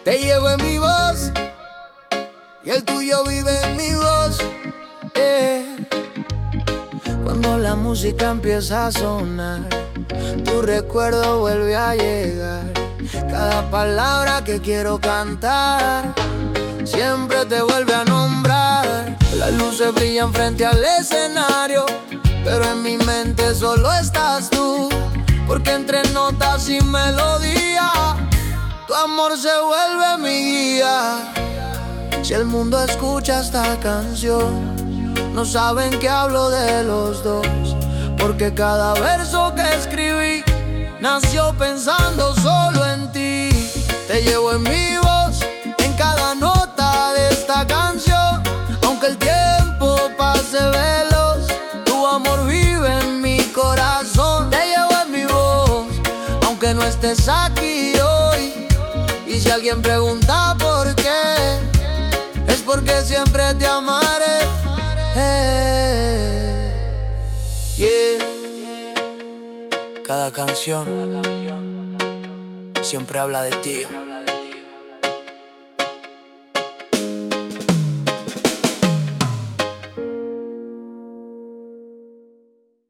Te llevo en mi voz y el tuyo vive en mi voz. Cuando la música empieza a sonar, tu recuerdo vuelve a llegar. Cada palabra que quiero cantar siempre te vuelve a nombrar. Las luces brillan frente al escenario, pero en mi mente solo estás tú. Porque entre notas y melodía, tu amor se vuelve mi guía. Si el mundo escucha esta canción, no saben que hablo de los dos. Porque cada verso que escribí nació pensando solo en ti. Te llevo en mi voz, en cada nota de esta canción. Aunque el tiempo pase veloz, tu amor vive en mi corazón. Te llevo en mi voz, aunque no estés aquí hoy. Y si alguien pregunta por qué, es porque siempre te amaré. Yeah. Cada canción siempre habla de ti.